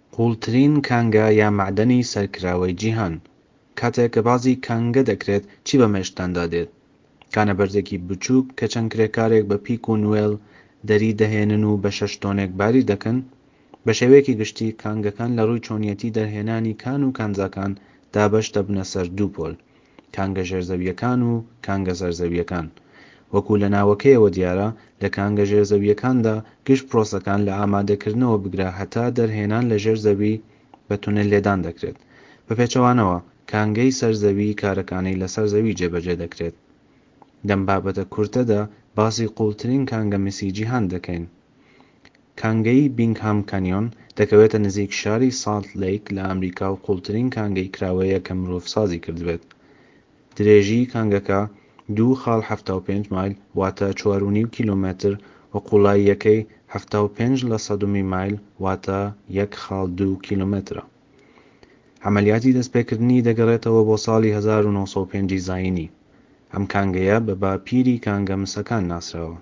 قوڵترین کانگە یان معدەنی سەرکراوەی جیهان. کاتێک کە بازی کانگە دەکرێت چی بەمێشتتاندا دێت؟ کانە بەرزێکی بچووک کە چەند کرێکارێک بە پیک و نوێڵ دەری دەهێنن و بە 6 تۆنێک باری دەکەن. بە شێوەیەکی گشتی کانگەکان لە ڕووی چۆنیەتی دەرهێنانی کان و کانزاکان دابەش دەبنە سەر دوو پۆل: کانگە ژێرزەویەکان و کانگە سەرزەویەکان. وەکو لە ناوەکەیەوە دیارە، لە کانگە ژێرزەویەکاندا گشت پرۆسەکان لە ئامادەکردنەوە بگرە هەتا دەرهێنان لە ژێر زەوی بە تونێل لێدان دەکرێت. بە پێچەوانەوە کانگەی سەرزەوی کارەکانی لەسەر زەوی جێبەجێ دەکرێت. لەم بابەتە کورتەدا باسی قوڵترین کانگە مسی جیهان دەکەین. کانگەی بینگهام کانیۆن دەکەوێتە نزیک شاری سالت لیک لە ئەمریکا و قوڵترین کانگەی کراوەیە کە مرۆڤ سازی کردبێت. درێژی کانگەکە 2.75 مایل واتە 4.5 کیلۆمەتر و قوڵاییەکەی 75% مایل واتە 1.2 کیلۆمەترە. عملیاتی دەستپێکردنی دەگەڕێتەوە بۆ ساڵی 1905 زاینی. ئەم کانگەیە بە باپیری کانگە مسەکان ناسراوە.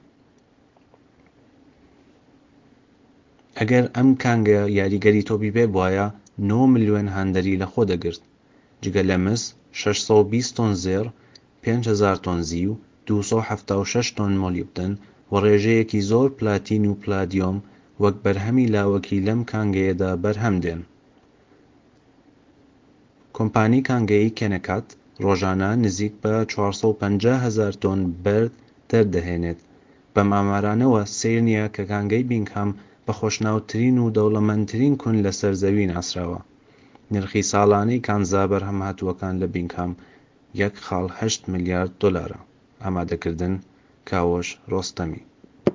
ئەگەر ئەم کانگە یاریگەری تۆپی پێ بوایە 9 ملیۆن هاندەری لەخۆ دەگرت. جگە لە مس 620 تۆن زێڕ، 5000 تۆن زی و 276 تۆن مۆلیبدەن و ڕێژەیەکی زۆر پلاتین و پلادیۆم وەک بەرهەمی لاوەکی لەم کانگەیەدا بەرهەم دێن. کۆمپانیای کانگەیی کێنەکات ڕۆژانە نزیک بە 450,000 تۆن بەرد دەردەهێنێت. بەم ئامارانەوە سەیر نییە کە کانگەی بینگهام بە خۆشناوترین و دەوڵەمەندترین کون لەسەر زەوی ناسراوە. نرخی ساڵانەی کانزا بەرهەمهاتووەکان لە بینگهام 1.8 ملیارد دۆلارە. ئامادەکردن: کاوەش ڕۆستەمی.